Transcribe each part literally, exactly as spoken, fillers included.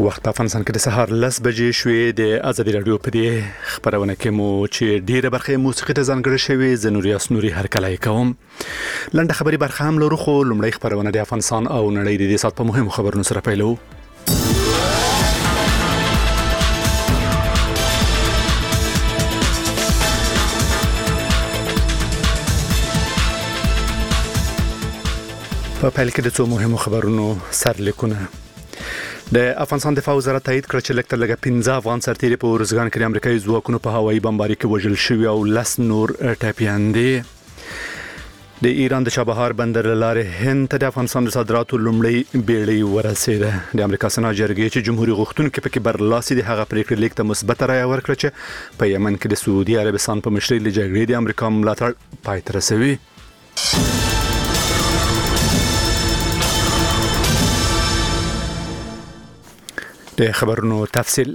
وخت افغانستان کې د سهار لس بجې شوې. د ازادي رادیو په دې خبرونه کې مو چې ډیره برخه موسیقي ته ځانګړې شوې زنوري اسنوري هر کله کوم لنډه خبري برخه هم لرو، خو لومړی خبرونه د افغانستان او نړۍ د دې سات په مهمو خبرونو سره پیلو. په پیل کې د څو مهمو خبرونو سرلیکونه. د افغانستان دفاع وزارت تایید کړ چې لکه لږه پنځه افغان سرتیري په ارزګان کې د امریکایي ځواکونو په هوایي بمباري کې وژل شوي او لس نور ټپیان دي. د ایران د چابهار بندر لارې هند ته د افغانستان د صادراتو لومړی بیړۍ ورسېده. د امریکا سنا جرګې چې جمهوریت غوښتونکو پکې برلاسي د هغه پریکړې لیک ته مثبت رایه ورکړه چې په یمن کې د سعودي عربستان په مشرۍ له جګړې د امریکا ملاتړ پای ته رسوي. د خبرونو تفصیل.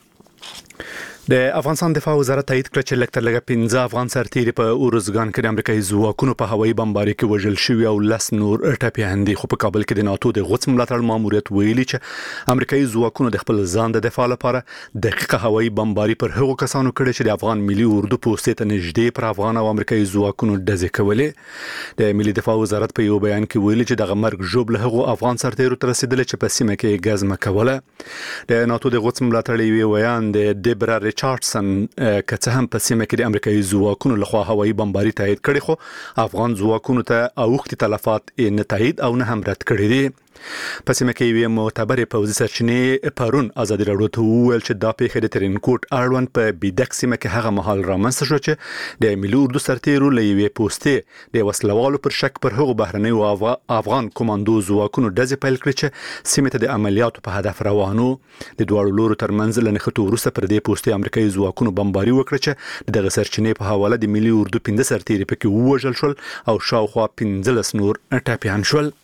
د افغانستان دفاع وزارت تایید کړ چې لکه لږه پنځه افغان سرتیري په ارزګان کې د امریکایي ځواکونو په هوایي بمباري کې وژل شوي او لس نور ټپیان دي. خو په کابل کې د ناتو د غوڅ ملاتړ ماموریت ویلي چې امریکایي ځواکونو د خپل ځان د دفاع لپاره دقیقه هوایي بمباري پر هغو کسانو کړې چې د افغان ملي اردو پوستې ته نږدې پر افغان او امریکایي ځواکونو ډزې کولې. د ملي دفاع وزارت په یو بیان کې ویلي چې دغه مرګ ژوب له هغو افغان سرتیرو ته رسیدل چې په سیمه کې ګزمه کوله. د ناتو د غوڅ ملاتړ یو بیان د دیبرا ریچارډسن که څه هم په سیمه کې د امریکایي ځواکونو لخوا هوایي بمباري تایید کړي، خو افغان ځواکونو ته اوښتي تلفات نه تایید او نه هم رد کړي دي. په سیمه کې یو معتبر پوځي سرچینې پرون ازادي رادیو ته وویل چې دا پیښه د ترینکوټ اړوند په بیدک سیمه کې هغه مهال رامنځته شو چې د ملي اردو سرتیرو له یوې پوستې د وسلوالو پر شک پر هغو بهرنیو افغان کمانډو ځواکونو ډزې پیل کړې چې سیمه ته د عملیاتو په هدف روانو. د دواړو لورو ترمنځ له نښتو وروسته پر دې پوستې امریکایي ځواکونو بمباري وکړه چې دغه سرچینې په حواله د ملي اردو پنځه سرتیري پکې ووژل شول او شاوخوا پنځلس نور ټپیان شول.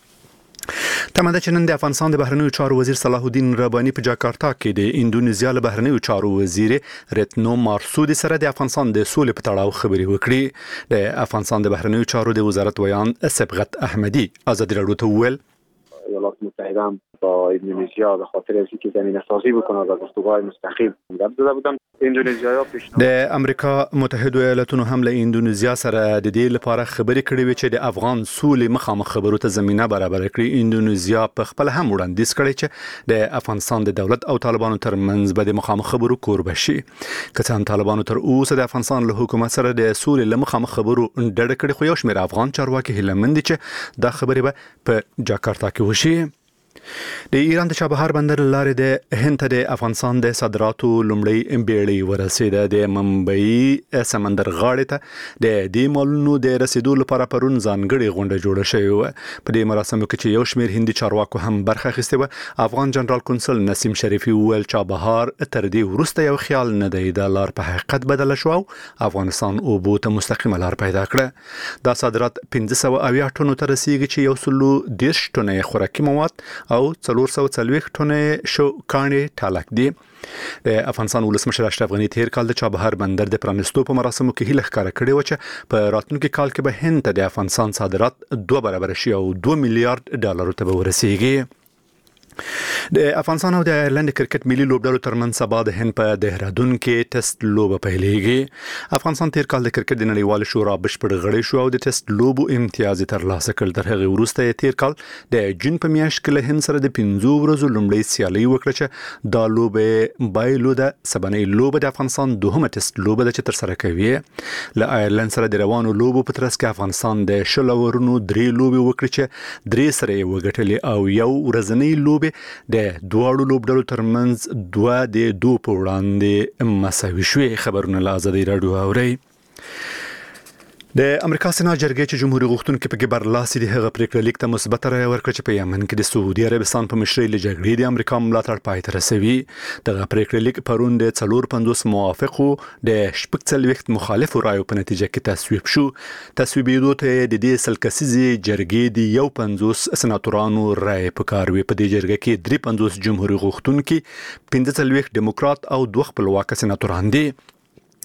تمه ده چې نن د افغانستان د بهرنیو چارو وزیر صلاح الدین رباني په جاکارتا کې د اندونیزیا له بهرنیو چارو وزیر ریتنو مارسودي سره د افغانستان د سولې په تړاو خبرې وکړي. د افغانستان د بهرنیو چارو د وزارت ویان صبغت احمدی ازادي رادیو ته وویل ایالات متحده با اندونزیا به خاطر اینکه زمینه سازی بکنه و گفتگوهای مستقیم مدد داده بودن. اندونزیا پیشنهاد د امریکا متحده ایالاتونو هم له اندونزیا سره د دې لپاره خبرې کړې وي چې د افغان سولې مخامخ خبرو ته زمينه برابر کړي. اندونزیا په خپل هم وړاندیز کړی چې د افغانستان د دولت او طالبانو ترمنځ به د مخامخ خبرو کوربه شي. که څه هم طالبانو تر اوسه د افغانستان له حکومت سره د سولې له مخامخ خبرو ډډه کړې، خو یو شمېر افغان چارواکي هیله مند دي چې دا خبرې به په جاکارتا کې وشي. د ایران د چابهار بندر لارې د هند ته د افغانستان د صادراتو لومړی بیړۍ ورسېده. د ممبئی سمندر غاړې ته د دې مالونو د رسیدو لپاره پرون ځانګړې غونډه جوړه شوې وه. په دې مراسمو کې چې یو شمېر هندي چارواکو هم برخه اخیستې وه، افغان جنرال کنسل نسیم شریفي وویل چابهار تر دې وروسته یو خیال نه دی، دا لار په حقیقت بدله شو او افغانستان اوبو ته مستقیمه لار پیدا کړه. دا صادرات پنځه سوه اویا ټنو ته رسیږي چې یو سلو دېرش ټنه خوراکي مواد او څلور سوه څلوېښت ټنې شو کاڼي ټالک دي. د افغانستان ولسمشر اشرف غني تیر کال د چابهار بندر د پرانیستو په مراسمو کې هیله ښکاره کړې وه چې په راتلونکي کال کې به هند ته د افغانستان صادرات دوه برابر شي او دوه میلیارډ ډالرو ته به ورسیږي. د افغانستان او د آیرلند کرکټ ملي لوبډلو ترمنځ سبا د هند په دهرادون کې ټیسټ لوبه پیلېږي. افغانستان تیر کال د کرکټ د نړیوال شورا بشپړ غړی شو او د ټیسټ لوبو امتیاز ترلاسه کړ. تر هغه وروسته تیر کال د جون په میاشت کې له هند سره د پنځو ورځو لومړی سیالي وکړه چې دا لوبه بایلو د سبانۍ لوبه د افغانستان دوهمه ټیسټ لوبه د چې تر سره کوي. له آیرلند سره د روانو لوبو په ترڅ کې افغانستان د شل اورونو درې لوبې وکړي چې درې سره یې وګټلې او یو ورځنۍ لوبه د دواړو لوبډلو ترمنځ دوه د دوه په وړاندې مساوي شوې. خبرونه له ازادي رادیو اورئ. د امریکا سنا جرګې چې جمهوریت غوښتونکو پکې برلاسي د هغه پریکړه لیک ته مثبت رایه ورکړه چې په یمن کې د سعودي عربستان په مشرۍ له جګړې د امریکا ملاتړ پای ته رسوي. دغه پریکړه لیک پرون د څلور پنځوس موافقو د شپږ څلوېښت مخالفو رایو په نتیجه کې تصویب شو. تصویبېدو ته د دې سل کسیزې جرګې د یو پنځوس سناتورانو رایې پکار وي. په دې جرګه کې درې پنځوس جمهوریت غوښتونکي، پنځه څلوېښت ډیموکرات او دوه خپلواک سناتوران دي.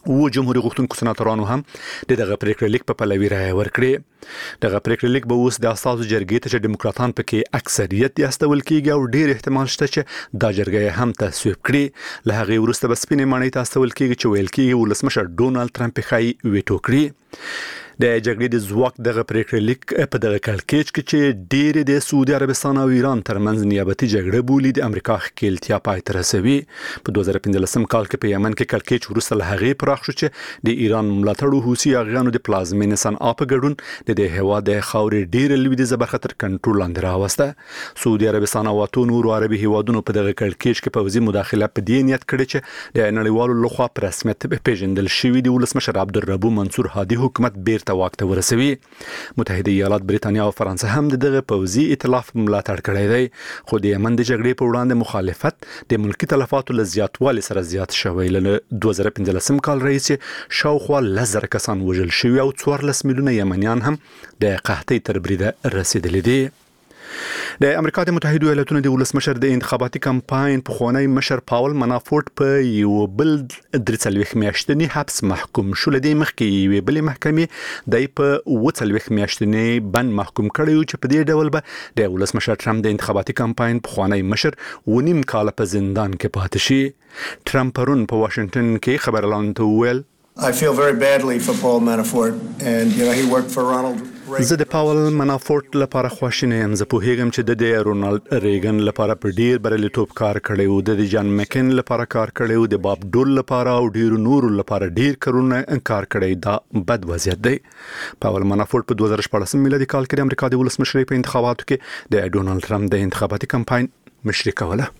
و جمهوریت غوښتونکو سناتورانو هم دغه پریکړه لیک په پلوي رائے ورکړې. دغه پریکړه لیک به اوس د اساسو جرګې ته چې دیموکراتان پکې اکثریت استول کیږي او ډیر احتمال شته چې دا جرګه هم تصویب کړي. له هغه وروسته به سپینې ماڼۍ ته استول کیږي چې ویل کیږي ولسمشر ډونالد ټرمپ یې ویټو کړي. د جګړې د ځواک دغه پریکړه لیک په دغه کړکېچ کې چې ډېر د سعودي عربستان او ایران ترمنځ نیابتي جګړه بولي د امریکا ښکېلتیا پای ته رسوي. په دوه زره پنځلسم کال کې په یمن کې کړکېچ وروسته له هغې پراخ شو چې د ایران ملاتړو حوثي اغیانو د پلازمینې صنعا په ګډون د دې هېواد د خاورې ډېره لویدیځه برخه تر کنټرول لاندې راوسته. سعودي عربستان او اتو نورو عربي هېوادونو په دغه کړکېچ کې پوځي مداخله په دې نیت کړې چې د نړیوالو لخوا په رسمیت پیژندل شوي د ولسمشر عبدالربو منصور هادي حکومت بیرته واک ته ورسوي. متحده ایالات بریتانیا او فرانسه هم دغه پوځي ائتلاف ملاتړ کړی دی، خو د یمن د جګړې په وړاندې مخالفت د ملکی تلفاتو له زیاتوالي سره زیات شوی. له دوه زره پنځلسم کال راهیسې شاوخوا لس زره کسان وژل شوي او څوارلس میلیونه یمنیان هم د قحطۍ تر بریده رسیدلي دي. د امریکا د متحده ایالاتونو د ولسمشر د انتخاباتي کمپاین پخوانی مشر پاول منافورت په یو بل درې څلوېښت میاشتنی حبس محکوم شو. لدی مخکې یوې بلې محکمې د په اووه څلوېښت میاشتنی بند محکوم کړی چې په دې ډول به د ولسمشر ټرمپ د انتخاباتي کمپاین پخوانی مشر ونیم کال په زندان کې پاتې شي. ټرمپ پرون په واشنگټن کې خبرلاندو ته وویل I feel very badly for Paul Manafort and you know he worked for Ronald زه د پاول منافورت لپاره خواشینی یم. زه پوهیږم چې د د رونالد ریګن لپاره په ډیر بریالیتوب کار کړی و، د جان مکین لپاره کار کړی و، د باب ډول لپاره او ډیر نورو لپاره ډیر کارونه کار کړی. دا بد وضعیت دی. پاول منافورت په دوه زره شپاړسم میلادي کال کې د امریکا د ولسمشرۍ په انتخاباتو کې د ډونالد ټرمپ د انتخاباتي کمپاین مشري کوله.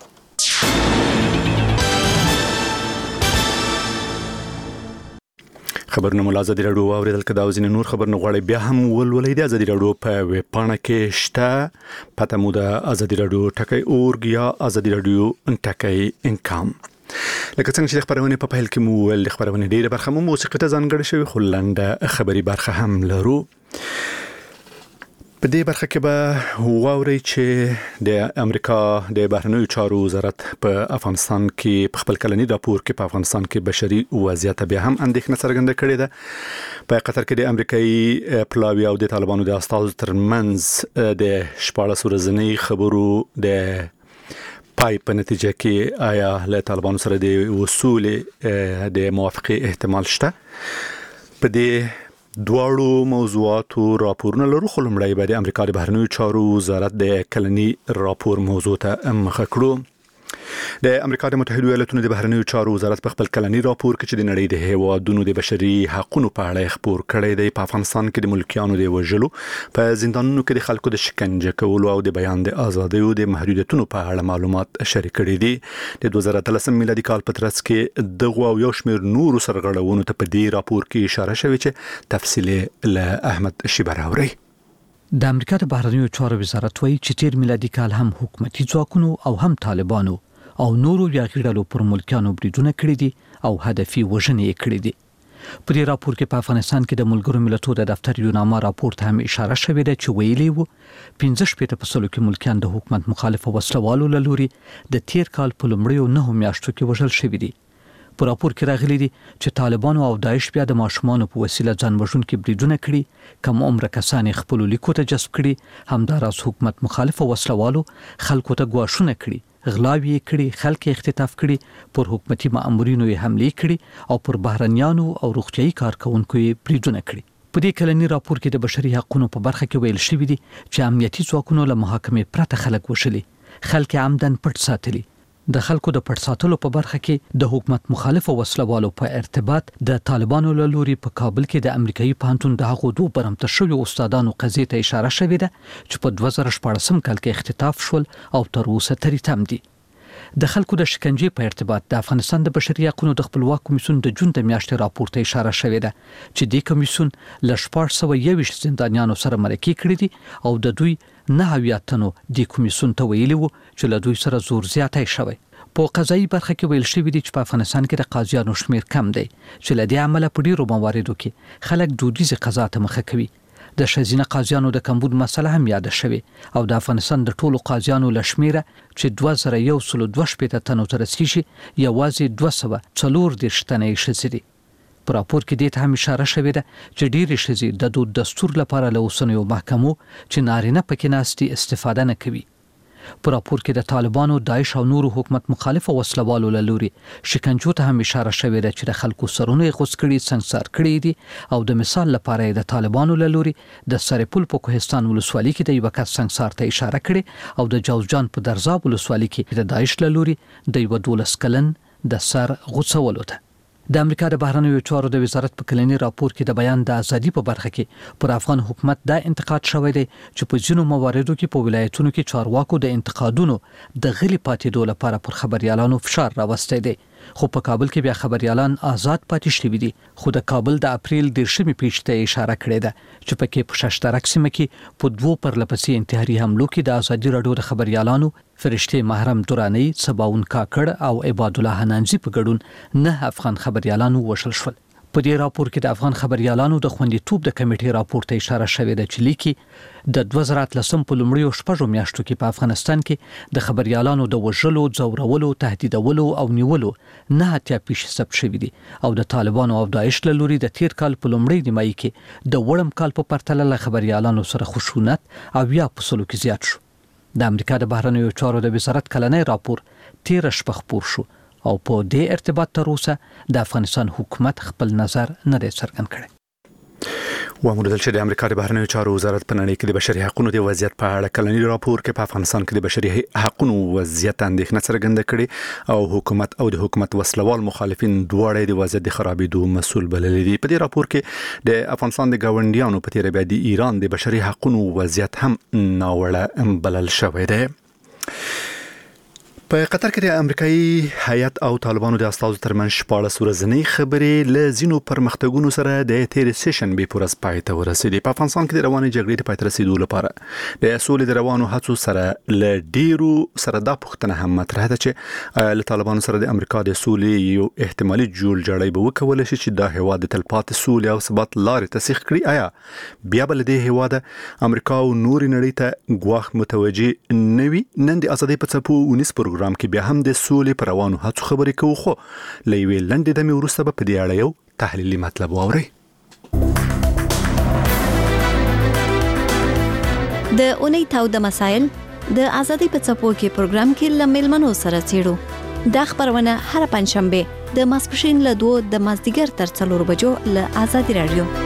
خبرونه مل ازادي راډیو اوریدل کدا وزین نور خبرونه غواړي بیا هم ولولې د ازادي راډیو په ویب پاڼه کې شته. پته مو د ازادي راډیو ټکی اورګ یا ازادي راډیو ټکی انکام. لکه څنګه چې خبرونه په پیل کې مو ول خبرونه ډیره برخه مو موسیقي ته ځانګړې شوی، خو لنډه خبري برخه هم لرو. په دې برخه کې به واوري چې د امریکا د بهرنیو چارو وزارت په افغانستان کې په خپل کلنی راپور کې په افغانستان کې بشري وضعیت بیا هم اندېښنه څرګنده کړې ده. په قطر کې د امریکایي پلاوی او د طالبانو د استازو ترمنځ د شپاړس ورځنی خبرو د پای په نتیجه کې آیا له طالبانو سره د وصول د موافقه احتمال شته. په دې دواړو موضوعاتو راپورونه لرو، خو لومړی به د امریکا د بهرنیو چارو وزارت د کلنی راپور موضوع ته مخه کړو. د امریکا د متحده ایالاتونو د بهرنیو چارو وزارت په خپل کلنی راپور کې چې د نړۍ د هیوادونو د بشري حقوقو په اړه خبر کړی دی، په افغانستان کې د ملکیانو د وژلو، په زندانونو کې د خلکو د شکنجه کولو او د بیان د ازادۍ او د محدودیتونو په اړه معلومات شریک کړي دي. د دوه زره اتلسم میلادي کال په ترڅ کې دغه او یو شمېر نورو سرغړونو ته په دې راپور کې اشاره شوې چې تفصیل له احمد شیبراوري. د امریکا د بهرنیو چارو وزارت وایي چې تیر میلادي کال هم حکومتي ځواکونو او هم طالبانو او نورو یاغیړلو پر ملکیانو بریدونه کړي دي او هدفي وژنې یې کړي دي. په دې راپور کې په افغانستان کې د ملګرو ملتونو د دفتر یوناما راپور ته هم اشاره شوې ده چې ویلي وو پنځه شپېته په سلو کې ملکیان د حکومت مخالف وسلوالو له لوري د تیر کال په لومړیو نهو میاشتو کې وژل شوي دي. په راپور کې راغلي دي چې طالبانو او داعش بیا د ماشومانو په وسیله ځان وژونکي بریدونه کړي، کم عمره کسان خپل لیکو ته جذب کړي، همداراز حکومت مخالف وسلوالو خلکو ته ګواښونه کړي، غلاوی کړي، خلک اختطاف کړي، پر حکومتي مامورینو یې حمله کړي او پر بهرنیانو او روغتيایي کارکونکو یې بریدونه کړي. په دې کلنی راپور کې د بشري حقوقو په برخه کې ویل شوی دی چې امنیتي ځواکونو له محاکمې پرته خلک وشلي، خلک عمدن پټ ساتلي. د خلکو د پټ ساتلو په برخه کې د حکومت مخالف وسلوالو په ارتباط د طالبانو له لوري په کابل کې د امریکایي پوهنتون د هغو دوه برمته شوي استادانو قضیې ته اشاره شوې ده چې په دوه زره شپاړسم کال کې اختطاف شول او تر اوسه تری تم دي. د خلکو د شکنجې په ارتباط د افغانستان د بشري حقوقو د خپلواک کمیسیون د جون د میاشتې راپور ته اشاره شوې ده چې د کمیسیون له شپږ سوه یوویشت زندانیانو سره مرکه کړې دي او د دوی نه اویا تنو د کمیسیون ته ویلي وو چې له دوی سره زور زیاتی شوی. په قضایي برخه کې ویل شوی دی چې په افغانستان کې د قاضیانو شمیر کم دی چې له دې عمله په ډیرو مواردو کې خلک دودیزه قضا ته مخه کوي. د ښځینه قاضیانو د کمبود مسله هم یاد شوه او د افغانستان د ټولو قاضیانو لشمیره چې دوه زره یو سل دوه شپېته تنو ته رسیږي یوازې دوه سوه څلور دېرش تنه یې ښځې دي. په راپور کې دې ته هم اشاره شوې ده چې ډېرې ښځې د دود دستور لپاره له اوسنیو محکمو چې نارینه پکې ناستي استفاده نه کوي. په راپور کې د طالبانو، داعش او نورو حکومت مخالف وسلوالو له لوري شکنجو ته هم اشاره شوې ده چې د خلکو سرونه یې غوڅ کړي، سنګسار کړي دي او د مثال لپاره د طالبانو له لوري د سرپل په کوهستان ولسوالۍ کې د یو کس سنګسار ته اشاره کړي او د جوزجان په درزاب ولسوالۍ کې د داعش له لوري د یو دولس کلن د سر غوڅولو ته. د امریکا د بهرنیو چارو د وزارت په کلنی راپور کې د بیان د ازادي په برخه کې پر افغان حکومت دا انتقاد شوی دی چې په ځینو مواردو کې په ولایتونو کې چارواکو د انتقادونو د غلي پاتېدو لپاره پر خبريالانو فشار راوستی دی. خو په کابل کې بیا خبريالان آزاد پاتې شوي دي. خو د کابل د اپریل دیرشمې پیښې ته اشاره کړې ده چې په کې په ششترک سیمه کې په دوو پرلپسې انتحاري حملو کې د ازادي راډیو د خبريالانو فرشته محرم دورانی، سباون کاکړ او عباد الله حنانزي په ګډون نه افغان خبريالانو وشل شول. په دې راپور کې د افغان خبريالانو د خوندیتوب د کمیټې راپور ته اشاره شوې ده چې لیکي د دوه زره اتلسم په لومړیو شپږو میاشتو کې په افغانستان کې د خبريالانو د وژلو، ځورولو، تهدیدولو او نیولو نه اتیا پیښې ثبت شوې دي او د طالبانو او داعش له لوري د تیر کال په لومړۍ نیمایي کې د وړم کال په پرتله له خبريالانو سره خشونت او یا په سلو کې زیات شو. د امریکا د بهرنیو چارو د وزارت کلنی راپور تیر شپه خپور شو او په دې ارتباط تر اوسه د افغانستان حکومت خپل نظر نه دی څرګند کړی. واموردل چې د امریکا د بهرنیو چارو وزارت په نړۍ کې د بشري حقوقو د وضعیت په اړه کلنی راپور کې په افغانستان کې د بشري حقوقو وضعیت اندېښنه څرګنده کړې او حکومت او د حکومت وسلوال مخالفین دواړه د وضعیت د خرابېدو مسؤل بللي دي. په دې راپور کې د افغانستان د ګاونډیانو په تیر بیا د ایران د بشري حقوقو وضعیت هم ناوړه بلل شوی دی. په قطر کې د امریکایي هیئت او طالبانو د استازو ترمنځ شپاړس ورځنۍ خبرې له ځینو پرمختګونو سره د تیر سیشن به پورس پای ته ورسېدې. په افغانستان کې د روانې جګړې د پای ته رسیدو لپاره د سولې د روانو هڅو سره له ډیرو سره دا پوښتنه هم مطرح ده چې له طالبانو سره د امریکا د سولې یو احتمالي جوړ جاړی به وکول شي چې د هیواد د تلپاتې سولې او ثبات لارې ته سیخ کړي. آیا بیا بل د هیواد امریکا او نور نړۍ ته ګواښ متوجي نوي؟ نن د ازادي په څپو ونیس پروګرام کې بیا هم د سولې پر روانو هڅو خبرې کوو، خو له یوې لنډې دمې وروسته به په دې اړه یو تحلیلي مطلب واورئ. د اونۍ تاوده مسایل د ازادي په څپو کې پروګرام کې له میلمنو سره څېړو. دا خبرونه هر پنځشنبه د ماسپښین له دوه د مازدیګر تر څلور بجو له ازادي راډیو.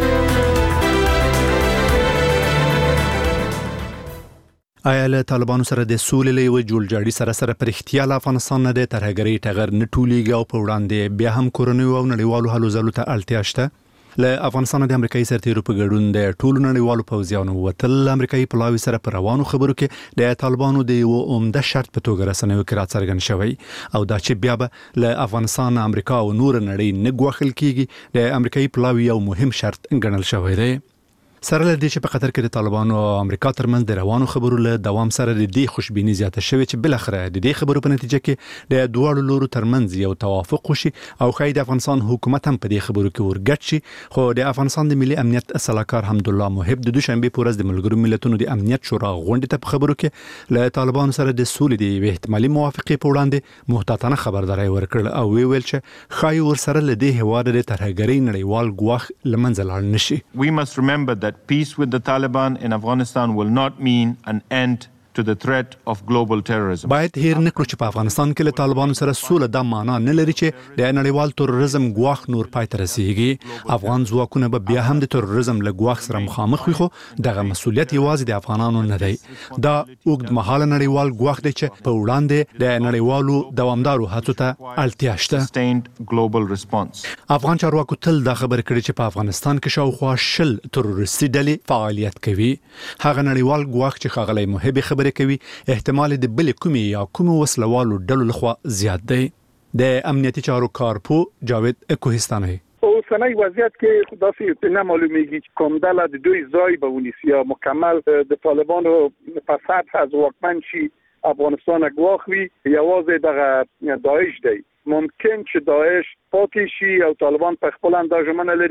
آیا له طالبانو سره د سولې له یو جوړجاړي سره سره پر اختیار افغانستان نه د ترهګرۍ ټغر نه ټولېږي او په وړاندې بیا هم کورنۍ او نړیوالو هلو ځلو ته اړتیا شته؟ له افغانستان د امریکایي سرتیرو په ګډون د ټولو نړیوالو پوځیانو وتل امریکایي پلاوي سره پر روانو خبرو کې د طالبانو د یو عمده شرط په توګه رسنیو کې راڅرګند شوی او دا چې بیا به له افغانستان، امریکا او نور نړۍ نه ګواښل کیږي د امریکایي پلاوي یو مهم شرط ګڼل شوی دی. سره له دې چې په قطر کې د طالبانو او امریکا ترمنځ د روانو خبرو له دوام سره د دې خوشبیني زیاته شوې چې بل اخره د دې خبرو په نتیجه کې د دواړو لورو ترمنځ یو توافق وشي او خای د افغانستان حکومت هم په دې خبرو کې ورګډ شي. خو د افغانستان د ملي امنیت صلاحکار حمدالله محب د دوشنبه په ورځ د ملګرو ملتونو د امنیت شورا غونډې ته په خبرو کې له طالبانو سره د سولې د احتمالي موافقې په وړاندې محتاطانه خبرداري ورکړل او ویل چې خای ور سره له دې هواد د ترهګرۍ نړیوال ګواښ لمنځه لاړ نشي. We must remember that peace with the Taliban in Afghanistan will not mean an end to the threat of global terrorism. باید هیر نکړو چې په افغانستان کې له طالبانو سره سوله د معنا نه لري چې د نړیوال تروریزم ګواښ نور پای ته رسیږي. افغان ځواکونه به بیا هم د تروریزم له ګواښ سره مخامخ وي، خو دغه مسولیت یوازې د افغانانو نه دی. دا اوږد مهاله نړیوال ګواښ دی چې په وړاندې د نړیوالو دوامدارو هڅو ته اړتیا شته. افغان چارواکو تل دا خبره کړې چې په افغانستان کې شاوخوا شل تروریستي ډلې فعالیت کوي. هغه نړیوال ګواښ چې ښاغلی محب خبره کوي احتمال د بل کومي یا کوم وسلوالو ډلو لخوا زیات دی. د امنیتي چارو کارپو جاوید کوهستاني اوسنۍ وضعیت کې داسې نه معلومیږي چې کوم ډله د دوی ځای به ونیسي یا مکمل د طالبانو په سطح از واکمن شي افغانستان ګواښ وي. یوازې دغه داعش دی. ممکن چې داعش پاتې شي او طالبان په خپل اندازه منل